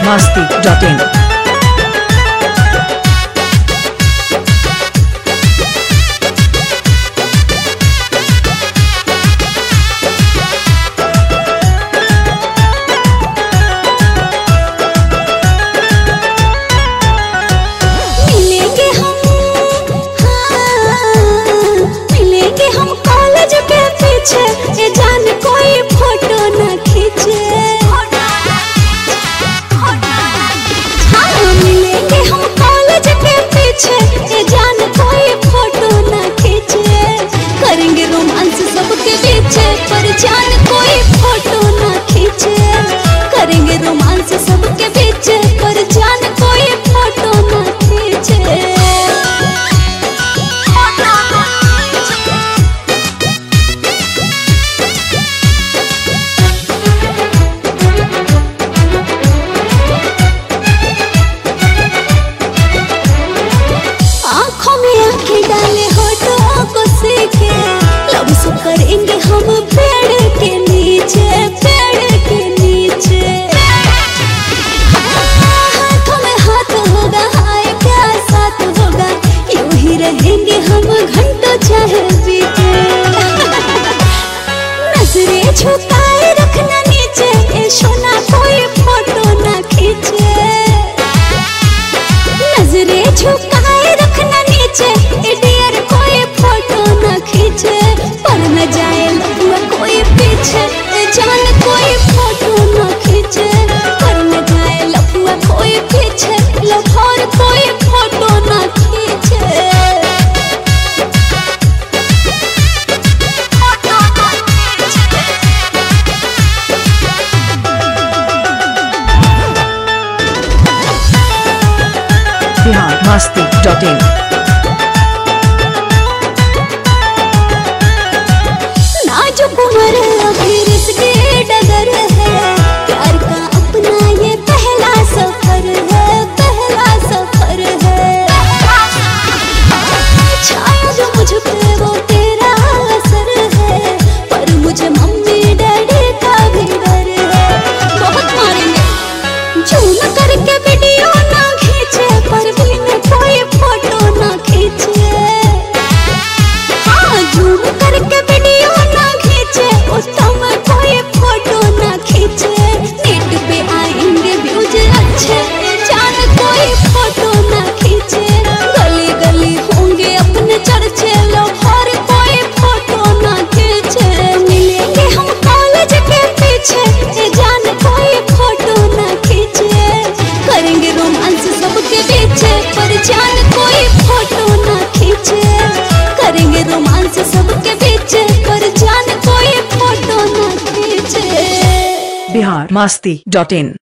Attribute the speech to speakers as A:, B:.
A: biharmasti.in।
B: ये जान कोई फोटो न खींचे। हाँ मिलेंगे हम कॉलेज के पीछे, ये जान कोई फोटो न खींचे। करेंगे रोमांस सबके पीछे, पर जान कोई फोटो न खींचे। करेंगे रोमांस सबके पीछे, पर जान कोई फोटो न खींचे। डाले होठों को सीखे, लव सो करेंगे हम पेड़ के नीचे, पेड़ के नीचे। हाथों में हाथ होगा, हाय क्या साथ होगा, यूं ही रहेंगे हम घंटों चाहे बीते। नजरें झुकाए रखना नीचे, ए सोना कोई फोटो ना खींचे। नजरें झुकाए रखना नीचे, डियर कोई फोटो न खींचे। पर न जाए लफुआ कोई पीछे, जान कोई फोटो न खींचे। पर न जाए लफुआ कोई पीछे, लफार कोई फोटो न खींचे।
A: biharmasti.in।
B: नाजुक उम्र अभी रिस्क डगर है, प्यार का अपना ये पहला सफर है, पहला सफर है। छाया जो मुझ पे वो तेरा असर है, पर मुझे मम्मी डैडी का भी डर है। बहुत मारेंगे, झूम करके वीडियो ना खींचे, पर भी न कोई फोटो ना खींचे। हाँ झूम करके वीडियो ना खींचे, उत्तम कोई फोटो ना खींचे। नेट पे आएंगे व्यूज अच्छे, जान कोई फोटो ना खींचे। गली गली होंगे अपने चर्चे, लोफर कोई फोटो ना खींचे। मिलेंगे हम कॉलेज के पीछे, ये जान कोई फोटो ना खींचे। करेंगे रोमांस सबके पीछे, पर जान कोई फोटो ना खींचे। करेंगे रोमांस सबके पीछे, पर जान कोई फोटो ना खींचे।
A: biharmasti.in।